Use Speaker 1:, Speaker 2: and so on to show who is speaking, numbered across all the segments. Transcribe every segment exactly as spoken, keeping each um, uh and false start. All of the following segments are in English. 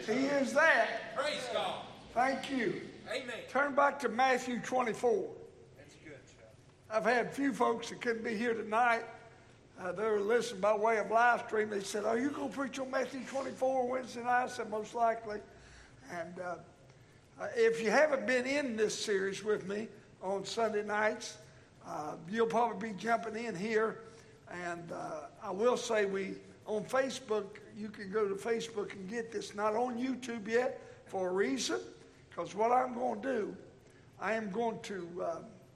Speaker 1: He is that.
Speaker 2: Praise God.
Speaker 1: Thank you.
Speaker 2: Amen.
Speaker 1: Turn back to Matthew twenty-four.
Speaker 2: That's good, sir.
Speaker 1: I've had a few folks that couldn't be here tonight. Uh, they were listening by way of live stream. They said, are you going to preach on Matthew twenty-four Wednesday night? I said, most likely. And uh, uh, if you haven't been in this series with me on Sunday nights, uh, you'll probably be jumping in here. And uh, I will say we, on Facebook, you can go to Facebook and get this. Not on YouTube yet for a reason. Because what I'm going to do, I am going to uh,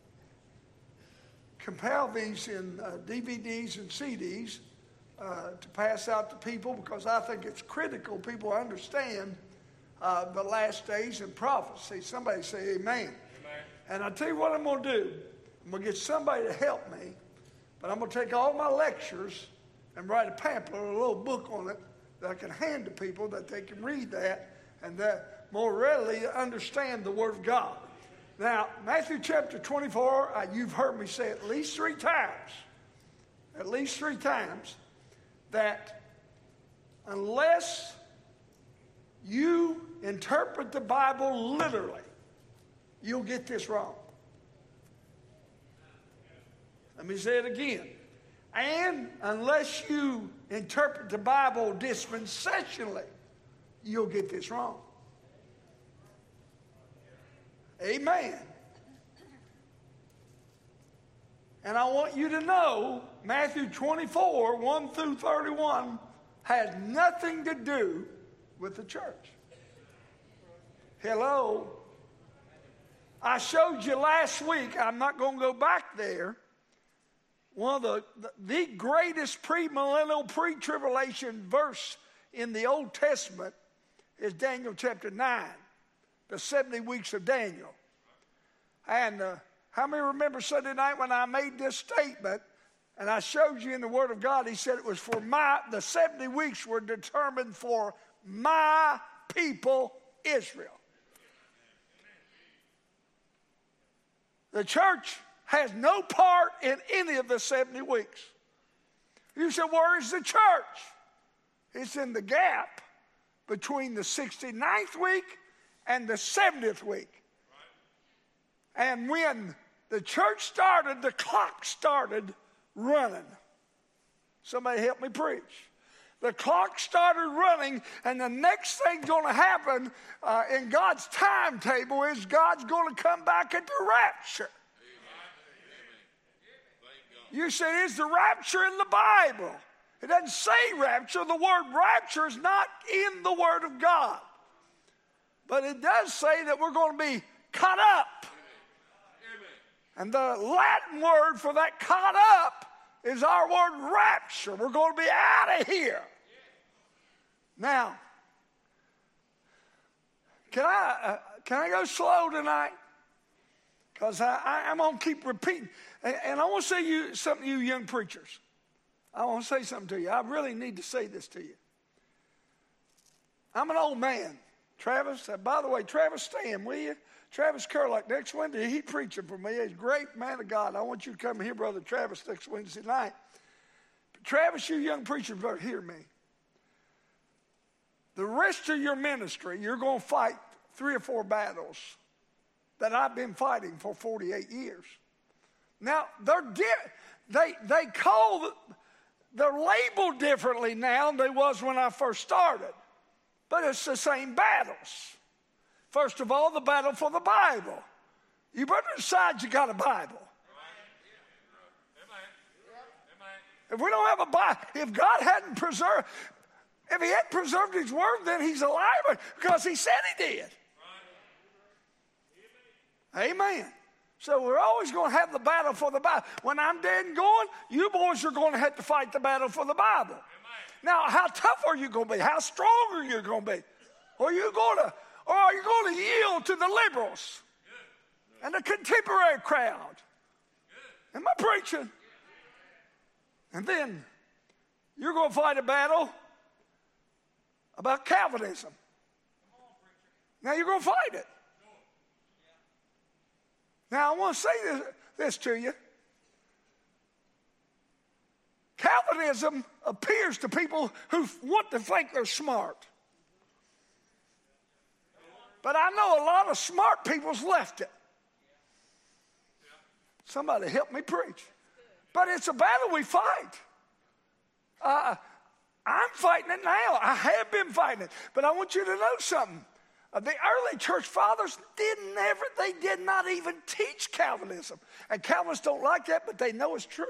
Speaker 1: compile these in uh, D V Ds and C Ds uh, to pass out to people, because I think it's critical people understand uh, the last days and prophecy. Somebody say amen. Amen. And I'll tell you what I'm going to do. I'm going to get somebody to help me, but I'm going to take all my lectures and write a pamphlet or a little book on it that I can hand to people that they can read that and that more readily understand the Word of God. Now, Matthew chapter twenty-four, uh, you've heard me say at least three times, at least three times, that unless you interpret the Bible literally, you'll get this wrong. Let me say it again. And unless you interpret the Bible dispensationally, you'll get this wrong. Amen. And I want you to know Matthew twenty-four, one through thirty-one has nothing to do with the church. Hello. I showed you last week, I'm not going to go back there, one of the, the, the greatest premillennial, pre-tribulation verse in the Old Testament is Daniel chapter nine. The seventy weeks of Daniel. And uh, how many remember Sunday night when I made this statement and I showed you in the Word of God, he said it was for my, the seventy weeks were determined for my people Israel. The church has no part in any of the seventy weeks. You said, where is the church? It's in the gap between the sixty-ninth week and the seventieth week. Right. And when the church started, the clock started running. Somebody help me preach. The clock started running, and the next thing going to happen uh, in God's timetable is God's going to come back at the rapture. Amen. You say, is the rapture in the Bible? It doesn't say rapture. The word rapture is not in the Word of God. But it does say that we're going to be caught up. Amen. And the Latin word for that caught up is our word rapture. We're going to be out of here. Now, can I, uh, can I go slow tonight? Because I, I, I'm going to keep repeating. And, and I want to say you something to you young preachers. I want to say something to you. I really need to say this to you. I'm an old man. Travis, uh, by the way, Travis, stand, will you? Travis Kerlock, next Wednesday, he's preaching for me. He's a great man of God. I want you to come here, Brother Travis, next Wednesday night. But Travis, you young preachers better hear me. The rest of your ministry, you're going to fight three or four battles that I've been fighting for forty-eight years. Now, they're di- they, they call, the, they're labeled differently now than they was when I first started. But it's the same battles. First of all, the battle for the Bible. You better decide you got a Bible. If we don't have a Bible, if God hadn't preserved, if he hadn't preserved his word, then he's a liar because he said he did. Amen. So we're always going to have the battle for the Bible. When I'm dead and gone, you boys are going to have to fight the battle for the Bible. Now, how tough are you going to be? How strong are you going to be? Or are you going to, or are you going to yield to the liberals and the contemporary crowd? Am I preaching? And then you're going to fight a battle about Calvinism. Now you're going to fight it. Now I want to say this, this to you. Calvinism appears to people who want to think they're smart. But I know a lot of smart people's left it. Somebody help me preach. But it's a battle we fight. Uh, I'm fighting it now. I have been fighting it. But I want you to know something. Uh, the early church fathers did never, they did not even teach Calvinism. And Calvinists don't like that, but they know it's true.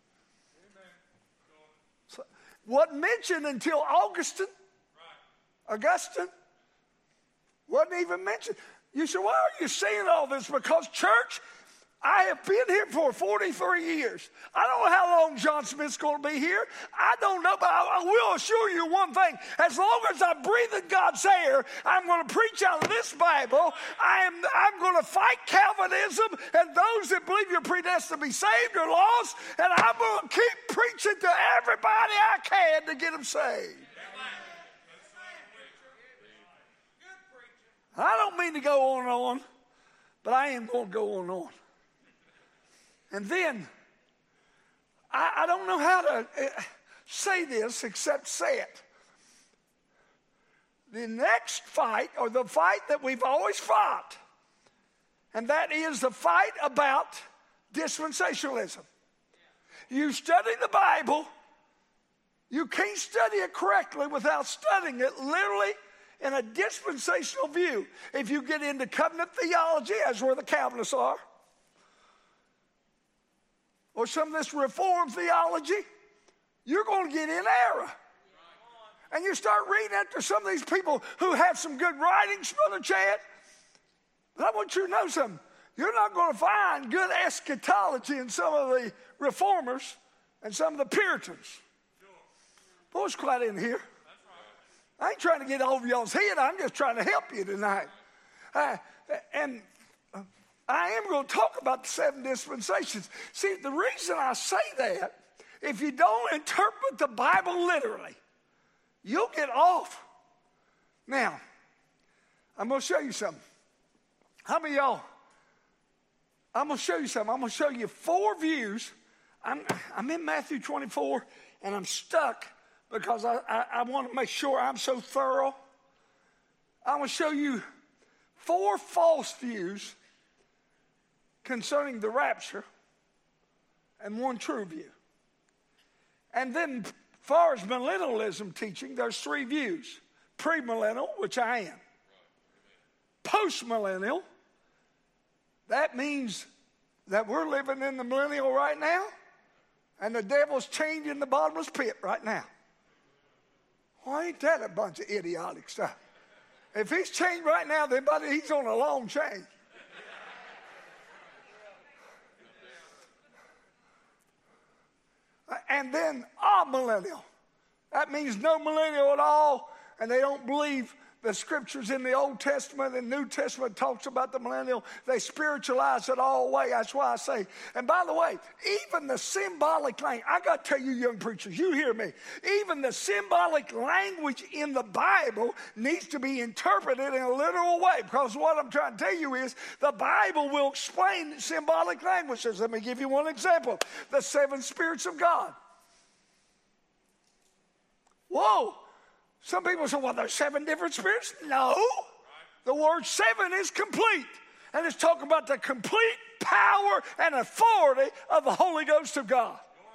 Speaker 1: So, wasn't mentioned until Augustine. Augustine. Wasn't even mentioned. You say, why are you saying all this? Because church, I have been here for forty-three years. I don't know how long John Smith's going to be here. I don't know, but I, I will assure you one thing. As long as I breathe in God's air, I'm going to preach out of this Bible. I am, I'm going to fight Calvinism and those that believe you're predestined to be saved or lost, and I'm going to keep preaching to everybody I can to get them saved. I don't mean to go on and on, but I am going to go on and on. And then, I, I don't know how to uh, say this except say it. The next fight, or the fight that we've always fought, and that is the fight about dispensationalism. You study the Bible, you can't study it correctly without studying it literally in a dispensational view. If you get into covenant theology, as where the Calvinists are, or some of this Reformed theology, you're going to get in error. And you start reading after some of these people who have some good writings, Brother Chad. But I want you to know something. You're not going to find good eschatology in some of the Reformers and some of the Puritans. Boy, it's quiet in here. I ain't trying to get over y'all's head. I'm just trying to help you tonight. Uh, and I am going to talk about the seven dispensations. See, the reason I say that, if you don't interpret the Bible literally, you'll get off. Now, I'm going to show you something. How many of y'all, I'm going to show you something. I'm going to show you four views. I'm, I'm in Matthew twenty-four, and I'm stuck because I, I, I want to make sure I'm so thorough. I'm going to show you four false views concerning the rapture and one true view. And then as far as millennialism teaching, there's three views. Premillennial, which I am. Postmillennial, that means that we're living in the millennial right now, and the devil's chained in the bottomless pit right now. Why ain't that a bunch of idiotic stuff? If he's chained right now, then buddy, he's on a long chain. And then amillennial. That means no millennial at all, and they don't believe the scriptures in the Old Testament and New Testament talks about the millennial. They spiritualize it all away. That's why I say. And by the way, even the symbolic language, I got to tell you young preachers, you hear me. Even the symbolic language in the Bible needs to be interpreted in a literal way. Because what I'm trying to tell you is the Bible will explain symbolic languages. Let me give you one example. The seven spirits of God. Whoa. Some people say, well, there's seven different spirits. No. The word seven is complete. And it's talking about the complete power and authority of the Holy Ghost of God.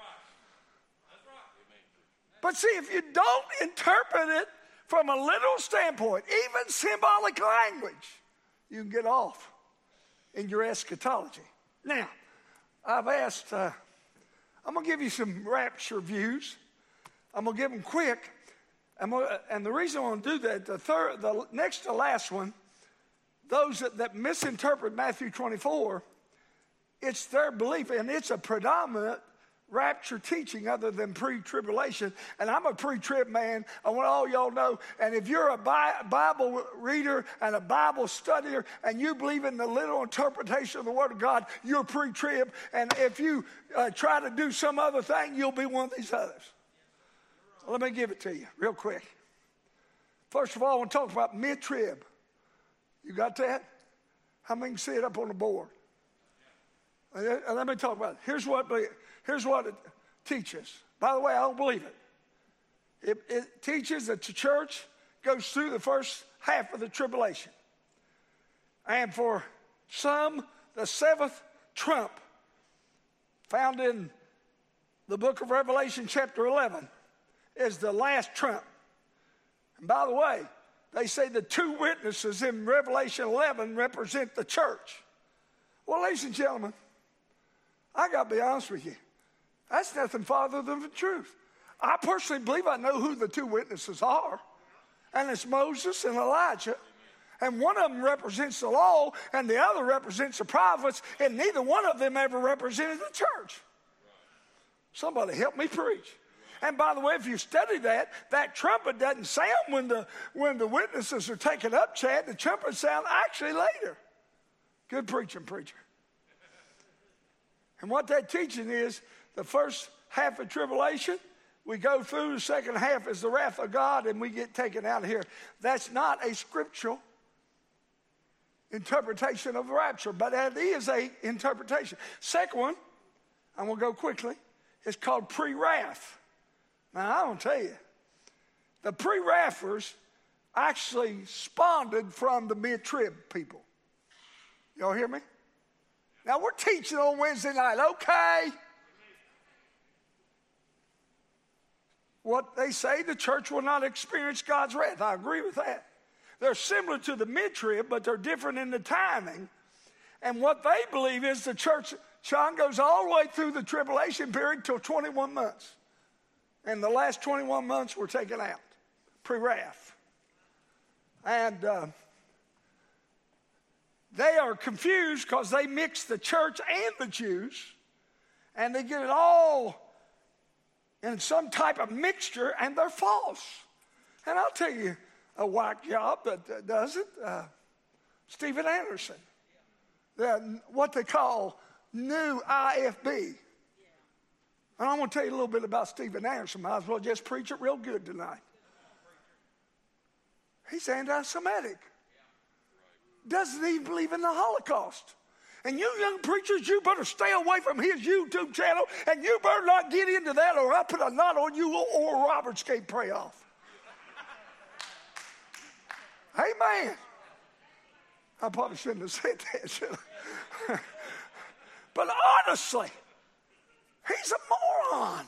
Speaker 1: But see, if you don't interpret it from a literal standpoint, even symbolic language, you can get off in your eschatology. Now, I've asked, uh, I'm going to give you some rapture views. I'm going to give them quick. And, and the reason I want to do that, the third, the next to last one, those that, that misinterpret Matthew twenty-four, it's their belief, and it's a predominant rapture teaching other than pre-tribulation. And I'm a pre-trib man. I want all y'all know. And if you're a Bible reader and a Bible studier and you believe in the literal interpretation of the Word of God, you're pre-trib. And if you uh, try to do some other thing, you'll be one of these others. Let me give it to you real quick. First of all, I want to talk about mid-trib. You got that? How many can see it up on the board? And let me talk about it. Here's what, here's what it teaches. By the way, I don't believe it. It, it teaches that the church goes through the first half of the tribulation. And for some, the seventh trump, found in the book of Revelation chapter eleven, is the last trump. And by the way, they say the two witnesses in Revelation eleven represent the church. Well, ladies and gentlemen, I got to be honest with you. That's nothing farther than the truth. I personally believe I know who the two witnesses are. And it's Moses and Elijah. And one of them represents the law, and the other represents the prophets, and neither one of them ever represented the church. Somebody help me preach. And by the way, if you study that, that trumpet doesn't sound when the, when the witnesses are taken up, Chad. The trumpet sound actually later. Good preaching, preacher. And what that teaching is, the first half of tribulation, we go through. The second half is the wrath of God, and we get taken out of here. That's not a scriptural interpretation of the rapture, but that is a interpretation. Second one, I'm going to go quickly, it's called pre-wrath. Now, I'm going to tell you, the pre-wrathers actually spawned from the mid-trib people. Y'all hear me? Now, we're teaching on Wednesday night, okay? What they say, the church will not experience God's wrath. I agree with that. They're similar to the mid-trib, but they're different in the timing. And what they believe is the church, Sean, goes all the way through the tribulation period till twenty-one months. And the last twenty-one months were taken out, pre-wrath. And uh, they are confused because they mix the church and the Jews, and they get it all in some type of mixture, and they're false. And I'll tell you a whack job that does it. Uh, Steven Anderson, the, what they call new I F B. And I want to tell you a little bit about Steven Anderson. Might as well just preach it real good tonight. He's anti-Semitic. Doesn't even believe in the Holocaust. And you young preachers, you better stay away from his YouTube channel, and you better not get into that, or I'll put a knot on you, or Robert's can't pray off. Amen. I probably shouldn't have said that, should I? But honestly, he's a moron.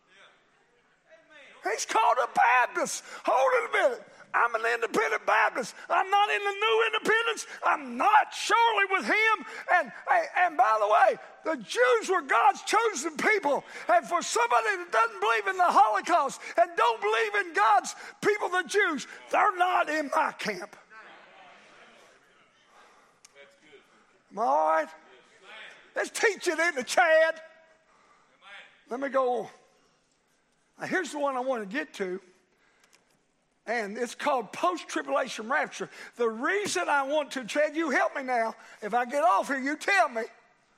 Speaker 1: He's called a Baptist. Hold it a minute. I'm an independent Baptist. I'm not in the new independence. I'm not surely with him. And, and by the way, the Jews were God's chosen people. And for somebody that doesn't believe in the Holocaust and don't believe in God's people, the Jews, they're not in my camp. Am I all right? Let's teach it in the Chad. Let me go on. Now, here's the one I want to get to. And it's called post-tribulation rapture. The reason I want to, Chad, you help me now. If I get off here, you tell me.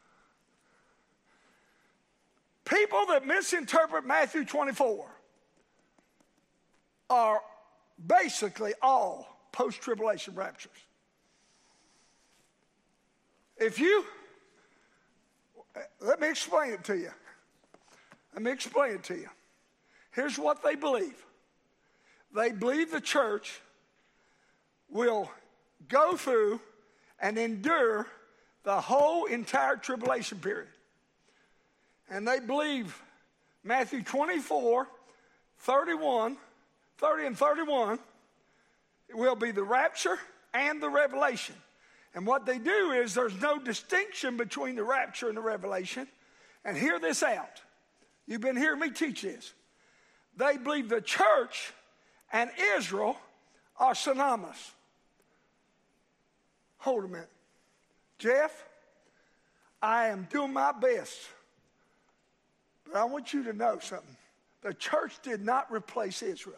Speaker 1: People that misinterpret Matthew twenty-four are basically all post-tribulation raptures. If you, let me explain it to you. Let me explain it to you. Here's what they believe. They believe the church will go through and endure the whole entire tribulation period. And they believe Matthew twenty-four, thirty-one, thirty and thirty-one will be the rapture and the revelation. And what they do is there's no distinction between the rapture and the revelation. And hear this out. You've been hearing me teach this. They believe the church and Israel are synonymous. Hold a minute. Jeff, I am doing my best. But I want you to know something. The church did not replace Israel.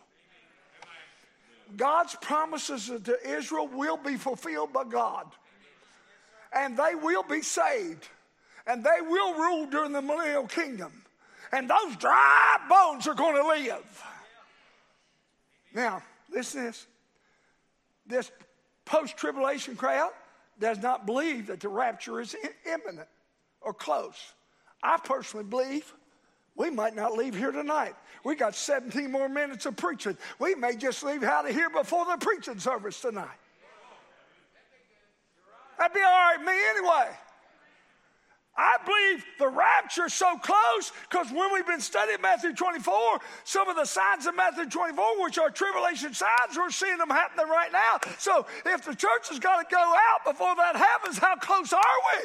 Speaker 1: God's promises to Israel will be fulfilled by God. And they will be saved. And they will rule during the millennial kingdom. And those dry bones are going to live. Now, listen to this. This post-tribulation crowd does not believe that the rapture is imminent or close. I personally believe we might not leave here tonight. We got seventeen more minutes of preaching. We may just leave out of here before the preaching service tonight. That'd be all right with me anyway. I believe the rapture is so close because when we've been studying Matthew twenty-four, some of the signs of Matthew twenty-four, which are tribulation signs, we're seeing them happening right now. So if the church has got to go out before that happens, how close are we?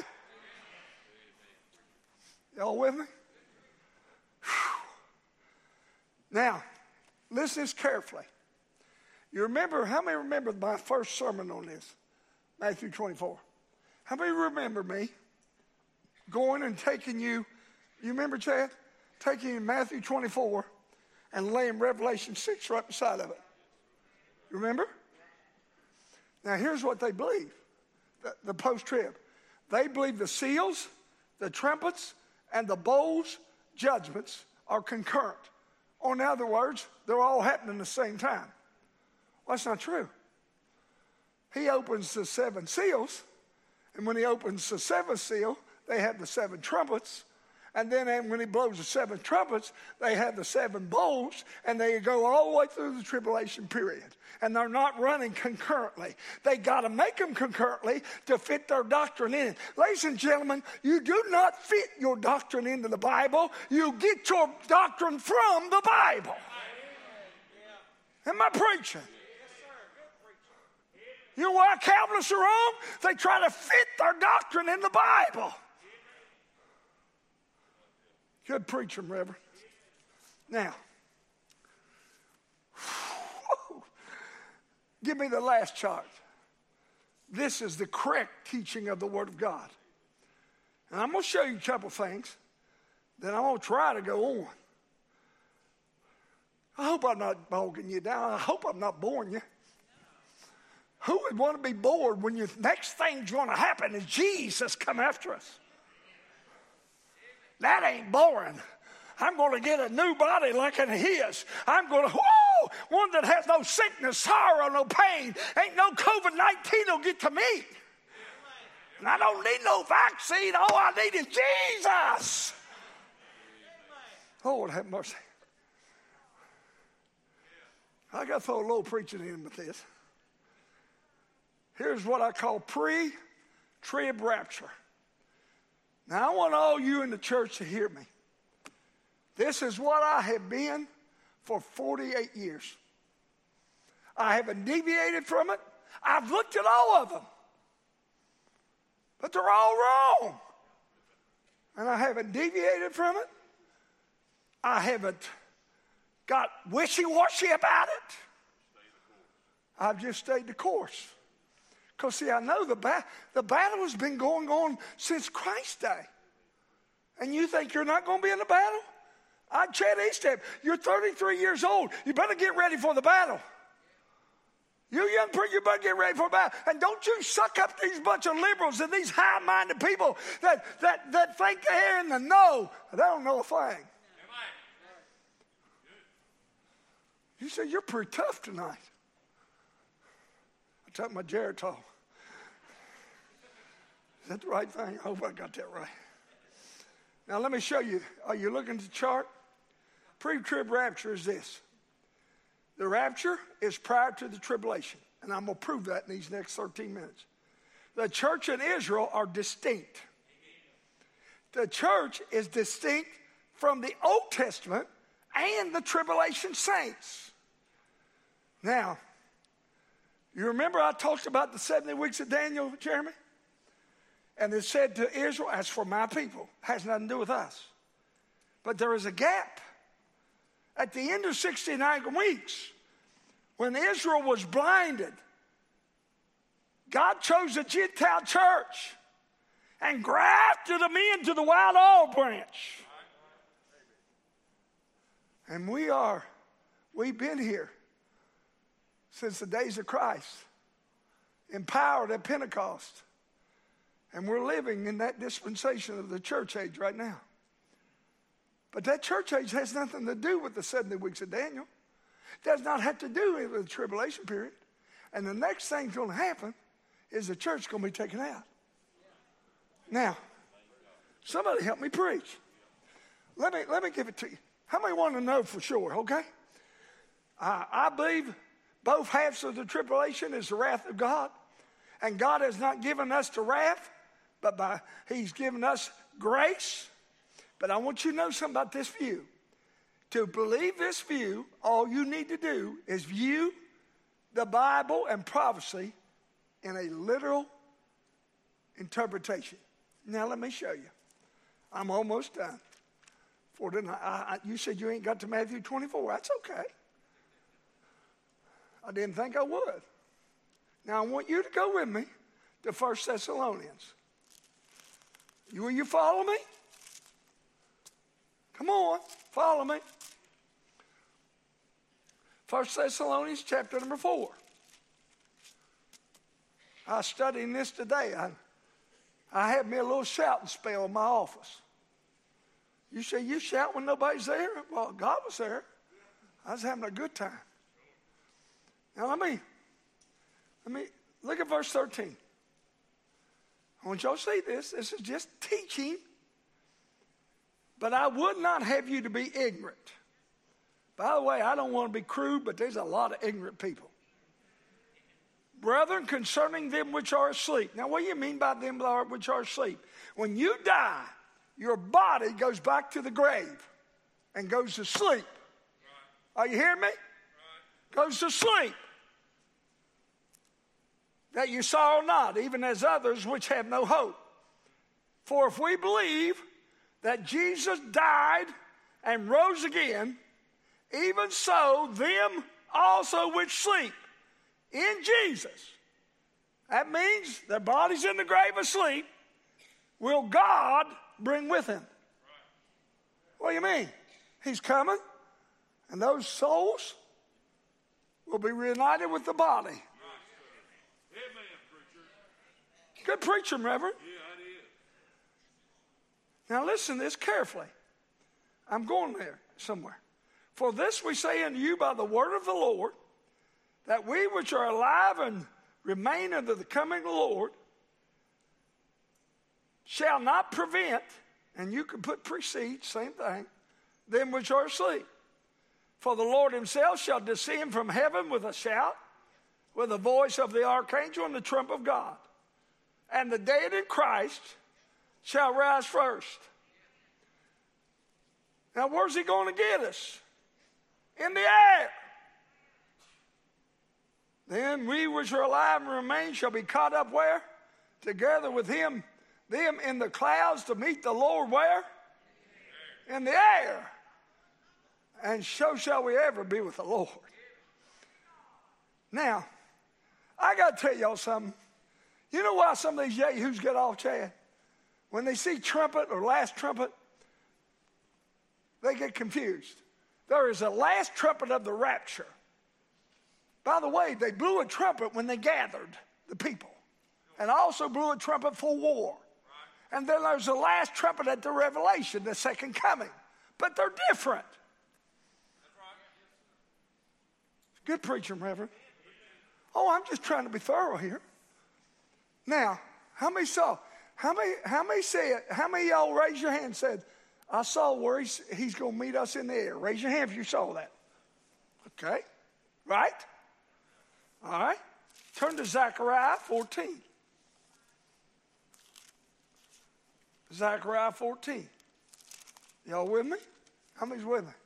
Speaker 1: Y'all with me? Whew. Now, listen to this carefully. You remember, how many remember my first sermon on this? Matthew twenty-four. How many remember me going and taking you, you remember, Chad? Taking you Matthew twenty-four and laying Revelation six right beside of it. You remember? Now, here's what they believe, the, the post-trib. They believe the seals, the trumpets, and the bowls judgments are concurrent. Or in other words, they're all happening at the same time. Well, that's not true. He opens the seven seals, and when he opens the seventh seal, they have the seven trumpets. And then when he blows the seven trumpets, they have the seven bowls, and they go all the way through the tribulation period. And they're not running concurrently. They got to make them concurrently to fit their doctrine in. Ladies and gentlemen, you do not fit your doctrine into the Bible. You get your doctrine from the Bible. Am I preaching? You know why Calvinists are wrong? They try to fit their doctrine in the Bible. Good preaching, Reverend. Now, give me the last chart. This is the correct teaching of the Word of God. And I'm going to show you a couple things. Then I'm going to try to go on. I hope I'm not bogging you down. I hope I'm not boring you. Who would want to be bored when your next thing's going to happen is Jesus come after us? That ain't boring. I'm going to get a new body like in his. I'm going to, whoa, one that has no sickness, sorrow, no pain. Ain't no COVID nineteen will get to me. And I don't need no vaccine. All I need is Jesus. Lord have mercy. I got to throw a little preaching in with this. Here's what I call pre-trib rapture. Now, I want all you in the church to hear me. This is what I have been for forty-eight years. I haven't deviated from it. I've looked at all of them. But they're all wrong. And I haven't deviated from it. I haven't got wishy-washy about it. I've just stayed the course. Because, see, I know the, ba- the battle has been going on since Christ's day. And you think you're not going to be in the battle? I, Chad Eastham, you're thirty-three years old. You better get ready for the battle. You young people, you better get ready for the battle. And don't you suck up these bunch of liberals and these high-minded people that, that, that think they're in the know. They don't know a thing. You say, you're pretty tough tonight. I took my Geritol. Is that the right thing? I hope I got that right. Now, let me show you. Are you looking at the chart? Pre-trib rapture is this. The rapture is prior to the tribulation. And I'm going to prove that in these next thirteen minutes. The church and Israel are distinct. The church is distinct from the Old Testament and the tribulation saints. Now, you remember I talked about the seventy weeks of Daniel, Jeremy? And it said to Israel, as for my people, has nothing to do with us. But there is a gap. At the end of sixty-nine weeks, when Israel was blinded, God chose a Gentile church and grafted them into the wild olive branch. And we are, we've been here since the days of Christ, empowered at Pentecost. And we're living in that dispensation of the church age right now. But that church age has nothing to do with the seventy weeks of Daniel. It does not have to do with the tribulation period. And the next thing's going to happen is the church is going to be taken out. Now, somebody help me preach. Let me, let me give it to you. How many want to know for sure, okay? Uh, I believe both halves of the tribulation is the wrath of God. And God has not given us to wrath, but by, he's given us grace. But I want you to know something about this view. To believe this view, all you need to do is view the Bible and prophecy in a literal interpretation. Now let me show you. I'm almost done. For tonight, I, I, you said you ain't got to Matthew twenty-four. That's okay. I didn't think I would. Now I want you to go with me to First Thessalonians. You, will you follow me? Come on, follow me. First Thessalonians chapter number four. I was studying this today. I, I had me a little shouting spell in my office. You say, you shout when nobody's there? Well, God was there. I was having a good time. Now let me, let me, look at verse thirteen. I want y'all to see this. This is just teaching. But I would not have you to be ignorant. By the way, I don't want to be crude, but there's a lot of ignorant people. Brethren, concerning them which are asleep. Now, what do you mean by them which are asleep? When you die, your body goes back to the grave and goes to sleep. Right. Are you hearing me? Right. Goes to sleep. That you sorrow not, even as others which have no hope. For if we believe that Jesus died and rose again, even so them also which sleep in Jesus. That means their body's in the grave asleep. Will God bring with him? What do you mean? He's coming, and those souls will be reunited with the body. Good preaching, Reverend. Now listen to this carefully. I'm going there somewhere. For this we say unto you by the word of the Lord, that we which are alive and remain unto the coming of the Lord shall not prevent, and you can put precede, same thing, them which are asleep. For the Lord himself shall descend from heaven with a shout, with the voice of the archangel and the trump of God. And the dead in Christ shall rise first. Now where's he going to get us? In the air. Then we which are alive and remain shall be caught up where? Together with him, them in the clouds to meet the Lord where? In the air. And so shall we ever be with the Lord. Now, I got to tell y'all something. You know why some of these yahoos get off, Chad? When they see trumpet or last trumpet, they get confused. There is a last trumpet of the rapture. By the way, they blew a trumpet when they gathered the people. And also blew a trumpet for war. And then there's a last trumpet at the Revelation, the second coming. But they're different. Good preaching, Reverend. Oh, I'm just trying to be thorough here. Now, how many saw? How many? How many said? How many of y'all raised your hand and said, "I saw where he's he's going to meet us in the air"? Raise your hand if you saw that. Okay, right? All right. Turn to Zechariah fourteen. Zechariah fourteen. Y'all with me? How many's with me?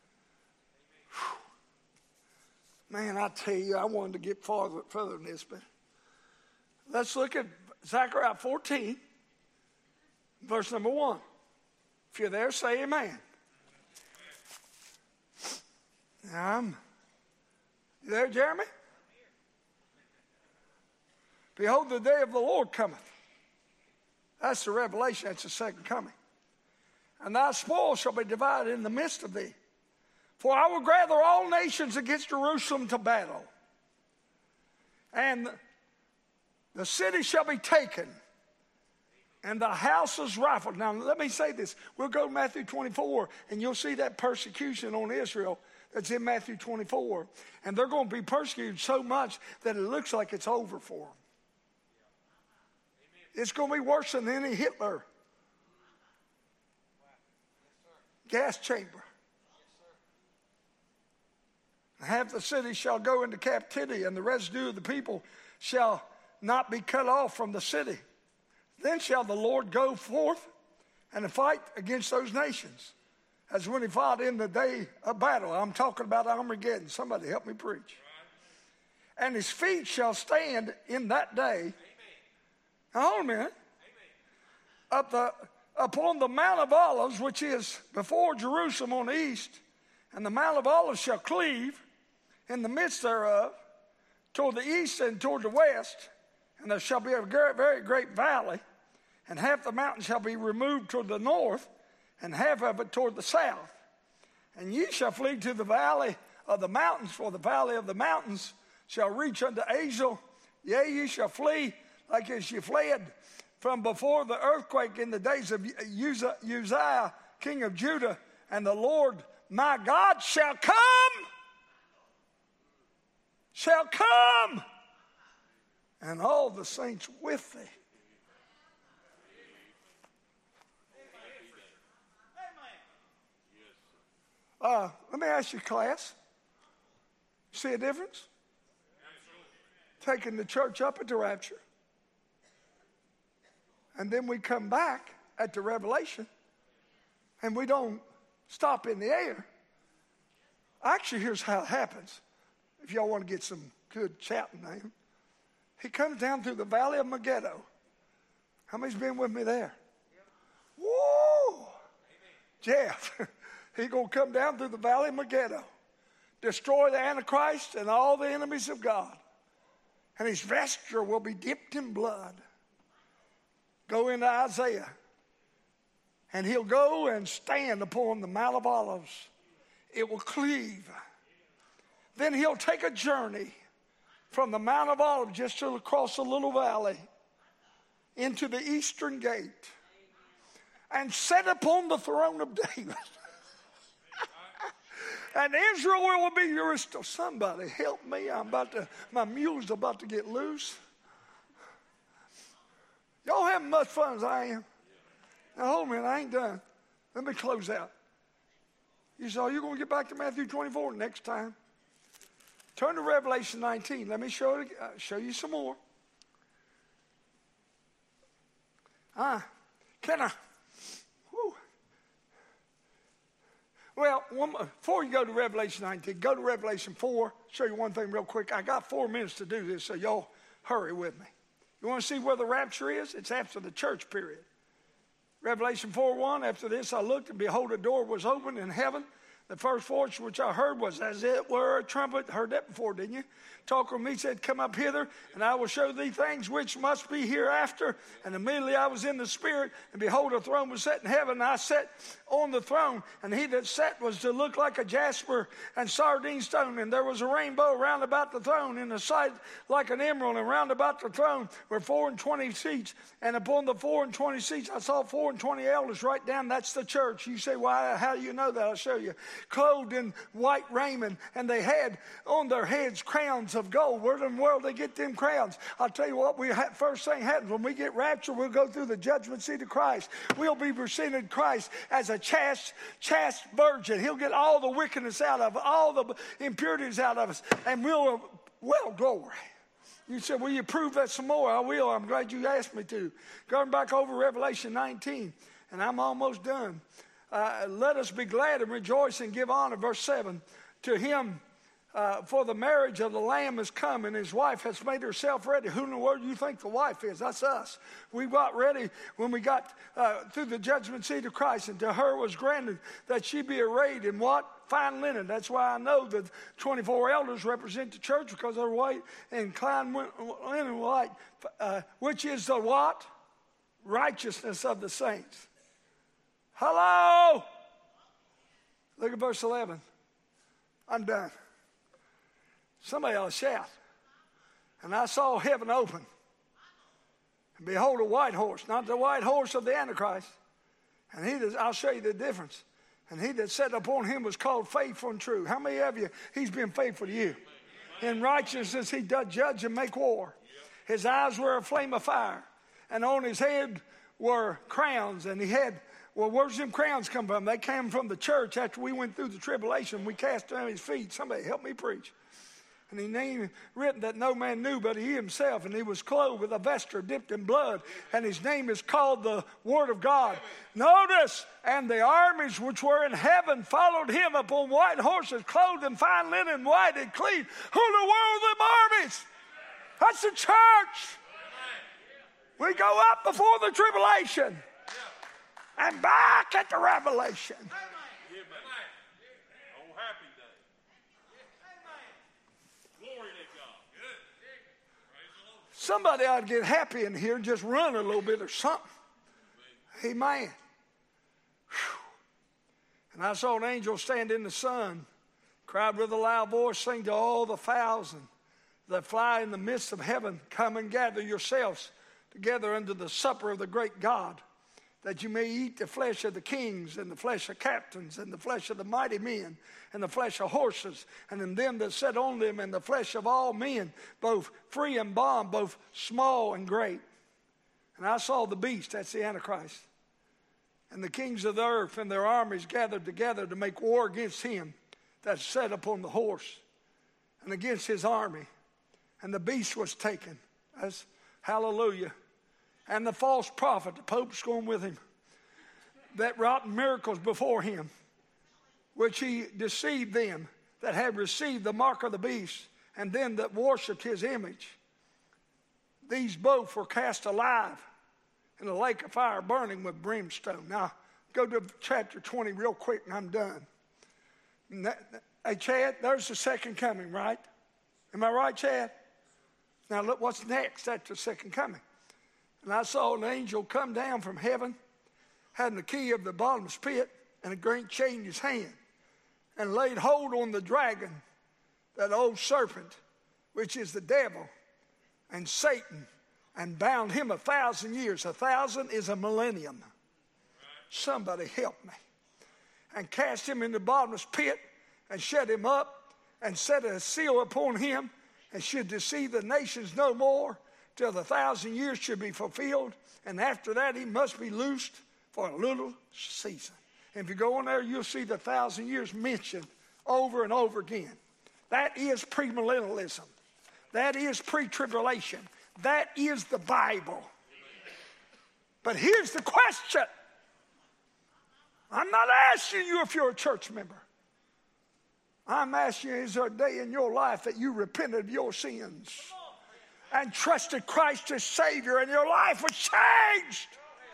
Speaker 1: Whew. Man, I tell you, I wanted to get farther further than this, but let's look at Zechariah fourteen, verse number one. If you're there, say amen. Now, I'm, you there, Jeremy? Behold, the day of the Lord cometh. That's the revelation. That's the second coming. And thy spoil shall be divided in the midst of thee. For I will gather all nations against Jerusalem to battle. And the city shall be taken, and the houses rifled. Now, let me say this. We'll go to Matthew twenty-four, and you'll see that persecution on Israel that's in Matthew twenty-four. And they're going to be persecuted so much that it looks like it's over for them. It's going to be worse than any Hitler gas chamber. Half the city shall go into captivity, and the residue of the people shall not be cut off from the city. Then shall the Lord go forth and fight against those nations, as when he fought in the day of battle. I'm talking about Armageddon. Somebody help me preach. And his feet shall stand in that day. Amen. Now hold a minute. Amen. Up the, upon the Mount of Olives, which is before Jerusalem on the east, and the Mount of Olives shall cleave in the midst thereof, toward the east and toward the west, and there shall be a very, very great valley, and half the mountain shall be removed toward the north, and half of it toward the south. And ye shall flee to the valley of the mountains, for the valley of the mountains shall reach unto Azel. Yea, ye shall flee like as ye fled from before the earthquake in the days of Uzziah, king of Judah. And the Lord my God shall come, shall come, and all the saints with thee. Uh, let me ask you, class. See a difference? Taking the church up at the rapture, and then we come back at the revelation, and we don't stop in the air. Actually, here's how it happens. If y'all want to get some good chatting name, he comes down through the valley of Megiddo. How many's been with me there? Yep. Woo! Jeff, he's going to come down through the valley of Megiddo, destroy the Antichrist and all the enemies of God. And his vesture will be dipped in blood. Go into Isaiah. And he'll go and stand upon the Mount of Olives. It will cleave. Then he'll take a journey from the Mount of Olives just to across a little valley into the eastern gate and sit upon the throne of David. And Israel will be restored. Somebody help me. I'm about to, my mule's about to get loose. Y'all having much fun as I am? Now hold a minute, I ain't done. Let me close out. You say, oh, you're going to get back to Matthew twenty-four next time. Turn to Revelation nineteen. Let me show, it, uh, show you some more. Ah, can I? Whew. Well, one, before you go to Revelation nineteen, go to Revelation four. Show you one thing real quick. I got four minutes to do this, so y'all hurry with me. You want to see where the rapture is? It's after the church period. Revelation four one, after this I looked, and behold, a door was opened in heaven. The first voice which I heard was as it were a trumpet. Heard that before, didn't you? Talked with me, said, come up hither, and I will show thee things which must be hereafter. And immediately I was in the Spirit, and behold, a throne was set in heaven. And I sat on the throne, and he that sat was to look like a jasper and sardine stone. And there was a rainbow round about the throne, in the sight like an emerald. And round about the throne were four and twenty seats. And upon the four and twenty seats I saw four and twenty elders. Right down, that's the church. You say, why? How do you know that? I'll show you. Clothed in white raiment, and they had on their heads crowns of gold. Where in the world they get them crowns? I'll tell you what, we ha- first thing happens when we get raptured, we'll go through the judgment seat of Christ. We'll be presented Christ as a chaste, chaste virgin. He'll get all the wickedness out of us, all the impurities out of us, and we'll, well, glory. You said, will you prove that some more? I will. I'm glad you asked me to. Going back over Revelation nineteen, and I'm almost done. Uh, let us be glad and rejoice and give honor, verse seven, to him, uh, for the marriage of the Lamb is come, and his wife has made herself ready. Who in the world do you think the wife is? That's us. We got ready when we got uh, through the judgment seat of Christ, and to her was granted that she be arrayed in what? Fine linen. That's why I know the twenty-four elders represent the church, because they're white and fine linen white, uh, which is the what? Righteousness of the saints. Hello? Look at verse eleven. I'm done. Somebody else shout. And I saw heaven open. And behold, a white horse, not the white horse of the Antichrist. And he that, I'll show you the difference. And he that sat upon him was called faithful and true. How many of you, he's been faithful to you? In righteousness he doth judge and make war. His eyes were a flame of fire. And on his head were crowns. And he had, well, where's them crowns come from? They came from the church after we went through the tribulation. We cast them at his feet. Somebody help me preach. And he named written that no man knew but he himself, and he was clothed with a vesture dipped in blood, and his name is called the Word of God. Notice, and the armies which were in heaven followed him upon white horses, clothed in fine linen, white and clean. Who in the world are them armies? That's the church. We go up before the tribulation and back at the revelation. Somebody ought to get happy in here and just run a little bit or something. Amen. Whew. And I saw an angel stand in the sun, cried with a loud voice, saying to all the thousand that fly in the midst of heaven, come and gather yourselves together unto the supper of the great God, that you may eat the flesh of the kings, and the flesh of captains, and the flesh of the mighty men, and the flesh of horses, and in them that sat on them, and the flesh of all men, both free and bond, both small and great. And I saw the beast, that's the Antichrist, and the kings of the earth and their armies gathered together to make war against him that sat upon the horse, and against his army. And the beast was taken. That's hallelujah. And the false prophet, the Pope's going with him, that wrought miracles before him, which he deceived them that had received the mark of the beast, and them that worshipped his image. These both were cast alive in a lake of fire burning with brimstone. Now, go to chapter twenty real quick and I'm done. And that, hey, Chad, there's the second coming, right? Am I right, Chad? Now, look what's next after the second coming. And I saw an angel come down from heaven, having the key of the bottomless pit and a great chain in his hand, and laid hold on the dragon, that old serpent, which is the devil and Satan, and bound him a thousand years. A thousand is a millennium. Somebody help me. And cast him in the bottomless pit, and shut him up, and set a seal upon him, and should deceive the nations no more, till the thousand years should be fulfilled, and after that he must be loosed for a little season. And if you go on there, you'll see the thousand years mentioned over and over again. That is premillennialism. That is pre-tribulation. That is the Bible. But here's the question. I'm not asking you if you're a church member. I'm asking you, is there a day in your life that you repented of your sins and trusted Christ as Savior, and your life was changed?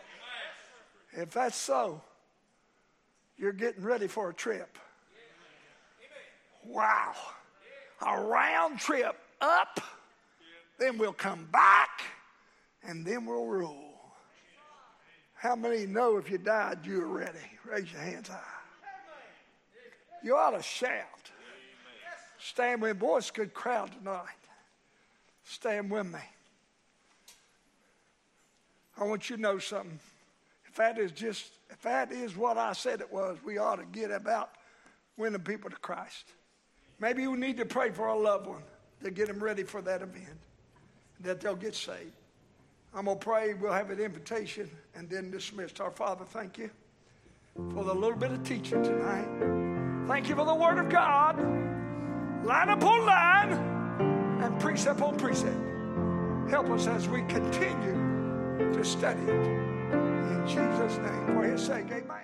Speaker 1: If that's so, you're getting ready for a trip. Wow. A round trip up, then we'll come back, and then we'll rule. How many know if you died, you were ready? Raise your hands high. You ought to shout. Stand with me. Boy, it's a good crowd tonight. Stand with me. I want you to know something. If that is just, if that is what I said it was, we ought to get about winning people to Christ. Maybe we need to pray for a loved one to get them ready for that event, that they'll get saved. I'm going to pray. We'll have an invitation and then dismissed. Our Father, thank you for the little bit of teaching tonight. Thank you for the Word of God, line upon line and precept on precept. Help us as we continue to study it. In Jesus' name, for his sake, amen.